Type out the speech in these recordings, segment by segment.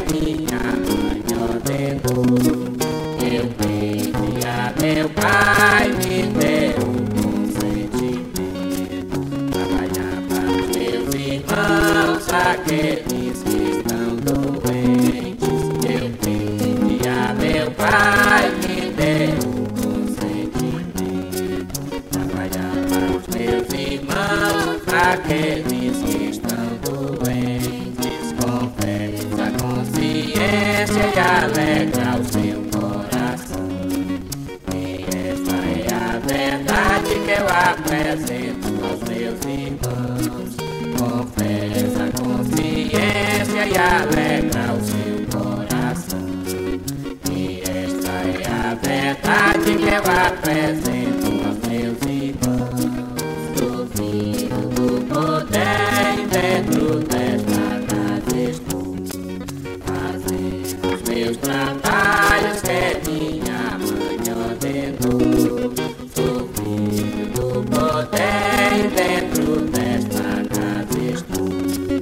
minha mãe ordenou. Eu pedi a meu pai, me deu consentimento. Trabalhar para os meus irmãos, aqueles que estão doentes. Eu pedi a meu pai, me deu consentimento. Trabalhar para os meus irmãos, aqueles que estão doentes. Com fé, a consciência e alegra o seu coração. E esta é a verdade que eu apresento aos meus irmãos. Confessa a consciência e alegra o seu coração. E esta é a verdade que eu apresento aos meus irmãos. Duvido do poder dentro desta casa estou, fazendo os meus trabalhos que minha mãe ordenou. Duvido do poder dentro desta casa estou,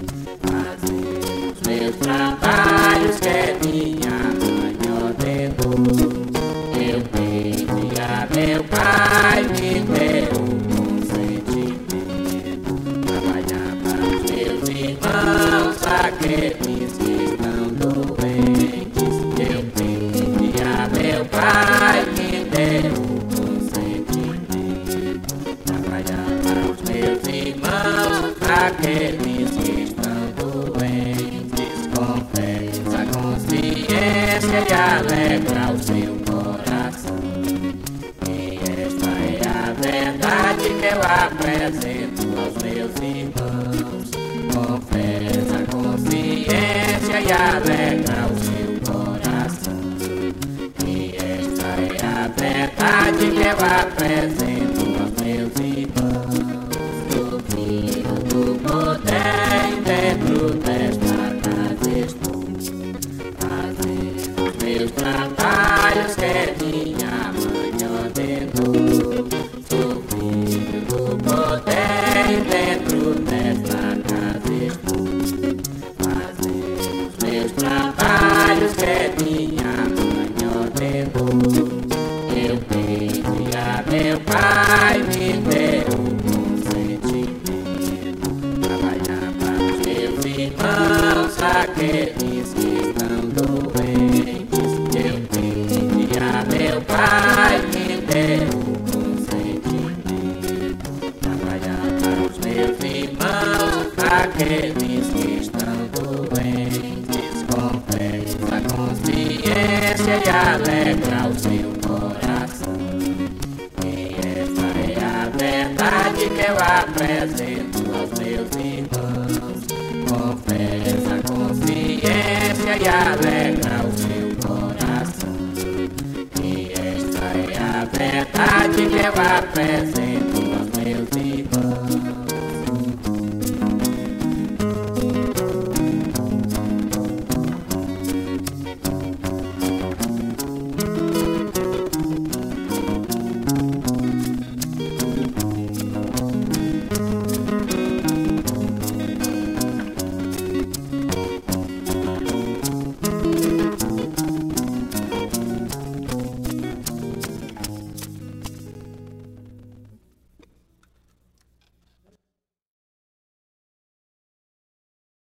fazendo os meus trabalhos que minha mãe ordenou. Eu pedi a meu pai, me deu consentimento. Trabalhar para os meus irmãos, aqueles que estão doentes. Eu pedi a meu pai, me deu consentimento. Trabalhar para os meus irmãos, aqueles que estão doentes. Confessa a consciência e alegra o seu coração. E esta é a verdade que eu apresento aos meus irmãos. Confessa a consciência e alegra o seu coração. E esta é a verdade que eu apresento aos meus irmãos. Duvido do poder dentro desta casa estou, fazendo os meus trabalhos que minha mãe ordenou. Duvido do poder dentro desta casa estou, fazendo os meus trabalhos que minha mãe ordenou. Eu pedi a meu pai, me deu consentimento. Trabalhar para os meus irmãos, aqueles que estão doentes. Eu pedi a meu pai, me deu consentimento. Trabalhar para os meus irmãos, aqueles que estão doentes. Confessa a consciência e alegra o seu coração. E esta é a verdade que eu apresento aos meus irmãos. Confessa a consciência e alegra o seu coração. E esta é a verdade que eu apresento